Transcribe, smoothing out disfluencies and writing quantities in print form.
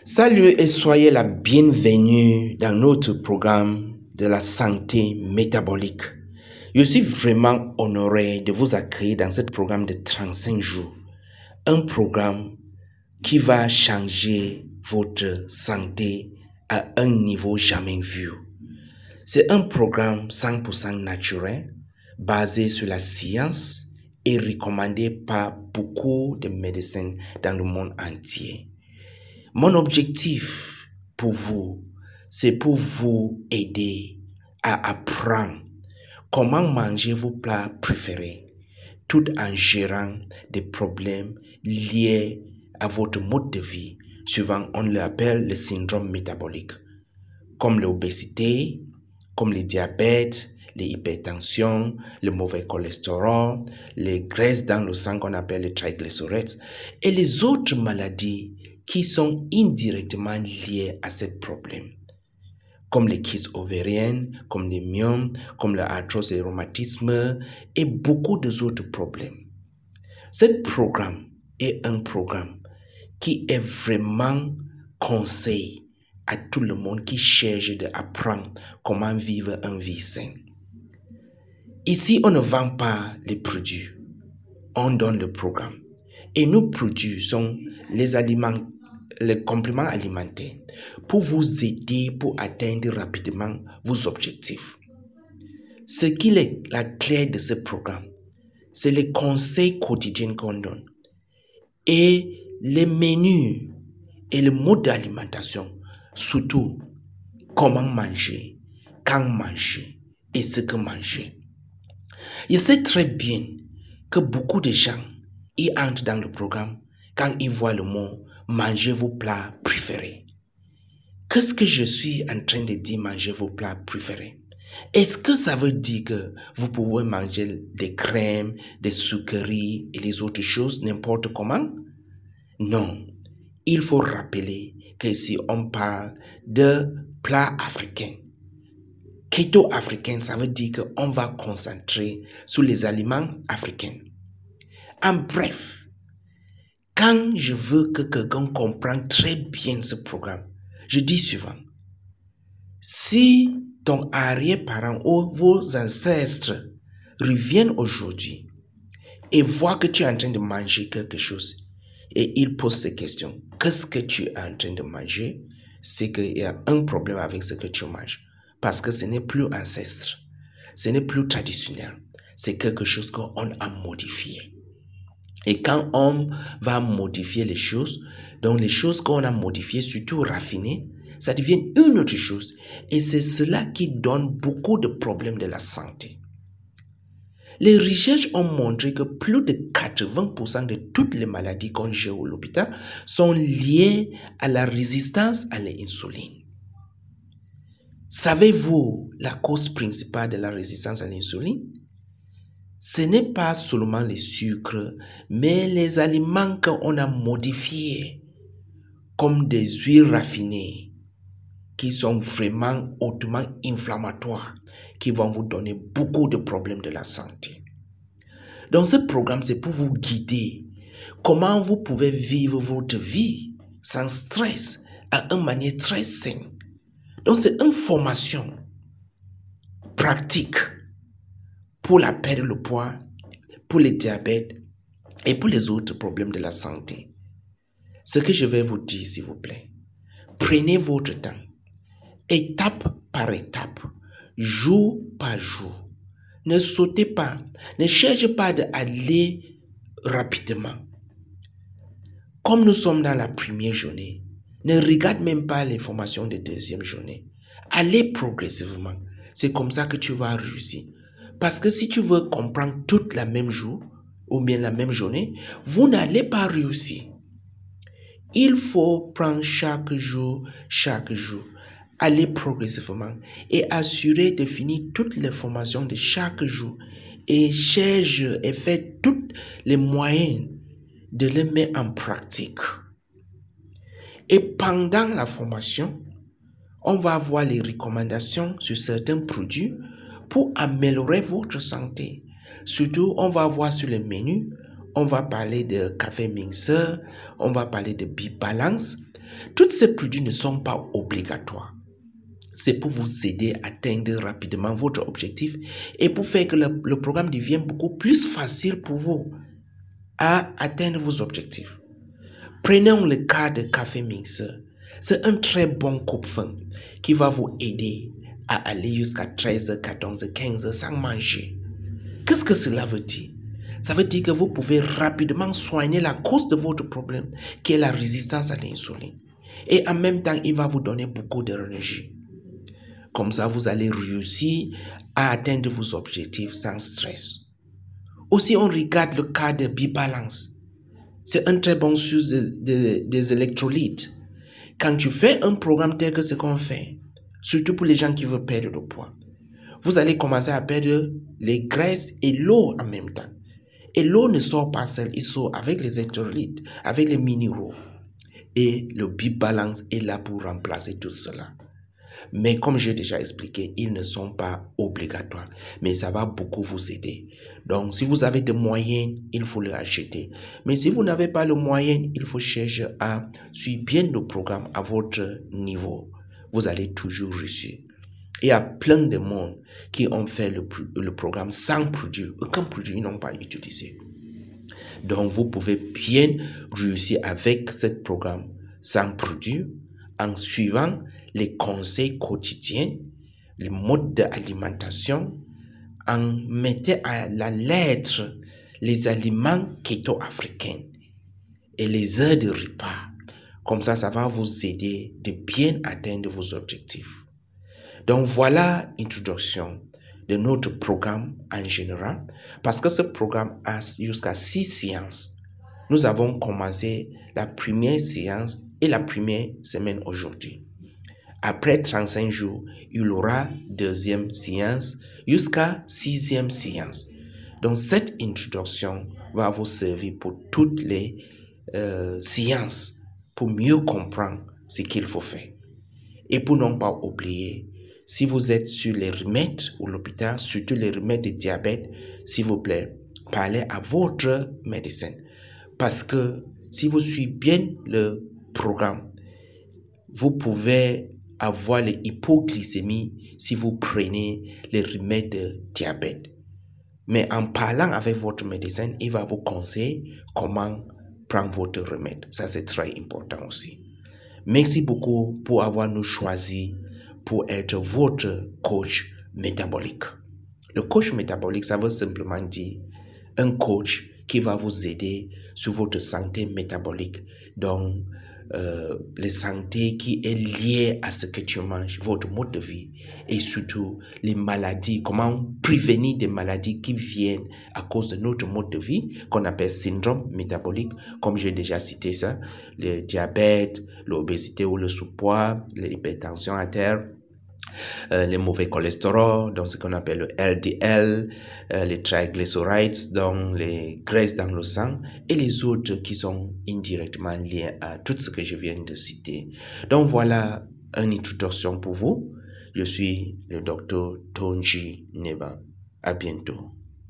Salut et soyez la bienvenue dans notre programme de la santé métabolique. Je suis vraiment honoré de vous accueillir dans ce programme de 35 jours. Un programme qui va changer votre santé à un niveau jamais vu. C'est un programme 100% naturel, basé sur la science et recommandé par beaucoup de médecins dans le monde entier. Mon objectif pour vous, c'est pour vous aider à apprendre comment manger vos plats préférés, tout en gérant des problèmes liés à votre mode de vie. Souvent, on l'appelle le syndrome métabolique, comme l'obésité, comme le diabète, l'hypertension, le mauvais cholestérol, les graisses dans le sang qu'on appelle les triglycérides et les autres maladies qui sont indirectement liées à ce problème, comme les kystes ovariennes, comme les myomes, comme l'arthrose et le rhumatisme et beaucoup d'autres problèmes. Ce programme est un programme qui est vraiment conseil à tout le monde qui cherche d'apprendre comment vivre une vie saine. Ici, on ne vend pas les produits, on donne le programme. Et nos produits sont les compléments alimentaires pour vous aider pour atteindre rapidement vos objectifs. Ce qui est la clé de ce programme, c'est les conseils quotidiens qu'on donne et les menus et le mode d'alimentation, surtout comment manger, quand manger et ce que manger. Je sais très bien que beaucoup de gens y entrent dans le programme quand ils voient le mot « manger vos plats préférés ». Qu'est-ce que je suis en train de dire « manger vos plats préférés » ? Est-ce que ça veut dire que vous pouvez manger des crèmes, des sucreries et les autres choses n'importe comment? Non. Il faut rappeler que si on parle de plats africains, keto africain, ça veut dire qu'on va concentrer sur les aliments africains. En bref, quand je veux que quelqu'un comprenne très bien ce programme, je dis suivant. Si ton arrière-parent ou vos ancêtres reviennent aujourd'hui et voient que tu es en train de manger quelque chose et ils posent ces questions, qu'est-ce que tu es en train de manger? C'est qu'il y a un problème avec ce que tu manges. Parce que ce n'est plus ancestre, ce n'est plus traditionnel, c'est quelque chose qu'on a modifié. Et quand on va modifier les choses, donc les choses qu'on a modifiées, surtout raffinées, ça devient une autre chose. Et c'est cela qui donne beaucoup de problèmes de la santé. Les recherches ont montré que plus de 80% de toutes les maladies qu'on gère à l'hôpital sont liées à la résistance à l'insuline. Savez-vous la cause principale de la résistance à l'insuline? Ce n'est pas seulement les sucres, mais les aliments qu'on a modifiés, comme des huiles raffinées, qui sont vraiment hautement inflammatoires, qui vont vous donner beaucoup de problèmes de la santé. Donc ce programme, c'est pour vous guider comment vous pouvez vivre votre vie sans stress, à une manière très saine. Donc c'est une formation pratique pour la perte de poids, pour le diabète et pour les autres problèmes de la santé. Ce que je vais vous dire, s'il vous plaît, prenez votre temps, étape par étape, jour par jour. Ne sautez pas, ne cherchez pas d'aller rapidement. Comme nous sommes dans la première journée, ne regarde même pas les formations de deuxième journée. Allez progressivement. C'est comme ça que tu vas réussir. Parce que si tu veux comprendre toute la même jour, ou bien la même journée, vous n'allez pas réussir. Il faut prendre chaque jour, aller progressivement et assurer de finir toutes les formations de chaque jour et cherche et fait tous les moyens de les mettre en pratique. Et pendant la formation, on va avoir les recommandations sur certains produits pour améliorer votre santé. Surtout, on va voir sur le menu, on va parler de café mixeur, on va parler de B-Balance. Toutes ces produits ne sont pas obligatoires. C'est pour vous aider à atteindre rapidement votre objectif et pour faire que le programme devienne beaucoup plus facile pour vous à atteindre vos objectifs. Prenons le cas de café mixeur. C'est un très bon coupe-faim qui va vous aider à aller jusqu'à 13h, 14h, 15h sans manger. Qu'est-ce que cela veut dire? Ça veut dire que vous pouvez rapidement soigner la cause de votre problème, qui est la résistance à l'insuline. Et en même temps, il va vous donner beaucoup d'énergie. Comme ça, vous allez réussir à atteindre vos objectifs sans stress. Aussi, on regarde le cas de Bibalance. C'est un très bon source des électrolytes. Quand tu fais un programme tel que ce qu'on fait, surtout pour les gens qui veulent perdre le poids, vous allez commencer à perdre les graisses et l'eau en même temps. Et l'eau ne sort pas seule, il sort avec les électrolytes, avec les minéraux. Et le Bibalance est là pour remplacer tout cela. Mais comme j'ai déjà expliqué, ils ne sont pas obligatoires, mais ça va beaucoup vous aider. Donc, si vous avez des moyens, il faut les acheter. Mais si vous n'avez pas le moyen, il faut chercher à suivre bien le programme à votre niveau. Vous allez toujours réussir. Il y a plein de monde qui ont fait le programme sans produit. Aucun produit ils n'ont pas utilisé. Donc, vous pouvez bien réussir avec ce programme sans produit en suivant les conseils quotidiens, les modes d'alimentation, en mettant à la lettre les aliments keto-africains et les heures de repas. Comme ça va vous aider de bien atteindre vos objectifs. Donc voilà l'introduction de notre programme en général, parce que ce programme a jusqu'à 6 séances. Nous avons commencé la première séance et la première semaine aujourd'hui. Après 35 jours, il y aura deuxième séance jusqu'à 6e séance. Donc cette introduction va vous servir pour toutes les séances, pour mieux comprendre ce qu'il faut faire. Et pour ne pas oublier, si vous êtes sur les remèdes ou l'hôpital, surtout les remèdes de diabète, s'il vous plaît, parlez à votre médecin. Parce que si vous suivez bien le programme, vous pouvez avoir l'hypoglycémie si vous prenez les remèdes de diabète. Mais en parlant avec votre médecin, il va vous conseiller comment prendre votre remède. Ça, c'est très important aussi. Merci beaucoup pour avoir nous choisi pour être votre coach métabolique. Le coach métabolique, ça veut simplement dire un coach qui va vous aider sur votre santé métabolique. Donc, la santé qui est liée à ce que tu manges, votre mode de vie et surtout les maladies, comment prévenir des maladies qui viennent à cause de notre mode de vie qu'on appelle syndrome métabolique, comme j'ai déjà cité ça, le diabète, l'obésité ou le sous-poids, l'hypertension artérielle, les mauvais cholestérol, donc ce qu'on appelle le LDL, les triglycérides, donc les graisses dans le sang, et les autres qui sont indirectement liés à tout ce que je viens de citer. Donc voilà une introduction pour vous. Je suis le docteur Tonji Neba. À bientôt.